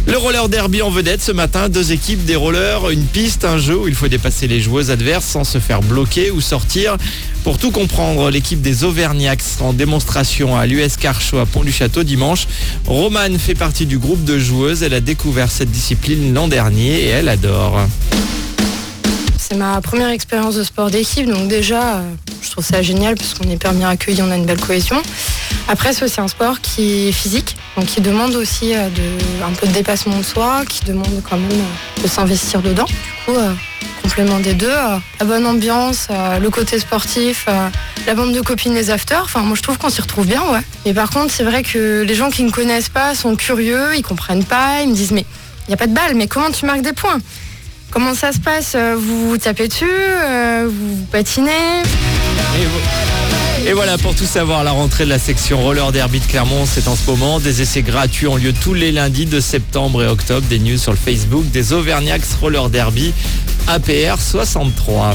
Le roller derby en vedette ce matin, 2 équipes, des rollers, une piste, un jeu où il faut dépasser les joueuses adverses sans se faire bloquer ou sortir. Pour tout comprendre, l'équipe des Auvergnats sera en démonstration à l'US Carchot à Pont-du-Château dimanche. Romane fait partie du groupe de joueuses. Elle a découvert cette discipline l'an dernier et elle adore. C'est ma première expérience de sport d'équipe, donc déjà, je trouve ça génial parce qu'on est hyper bien accueillis, on a une belle cohésion. Après, c'est aussi un sport qui est physique, donc qui demande aussi un peu de dépassement de soi, qui demande quand même de s'investir dedans. Du coup, complément des deux, la bonne ambiance, le côté sportif, la bande de copines, les afters, enfin moi je trouve qu'on s'y retrouve bien, ouais. Mais par contre, c'est vrai que les gens qui ne connaissent pas sont curieux, ils comprennent pas, ils me disent mais il n'y a pas de balle, mais comment tu marques des points ? Comment ça se passe ? Vous vous tapez dessus ? Vous patinez ? Et voilà, pour tout savoir, la rentrée de la section roller derby de Clermont, c'est en ce moment. Des essais gratuits ont lieu tous les lundis de septembre et octobre. Des news sur le Facebook des Auvergnats Roller Derby APR 63.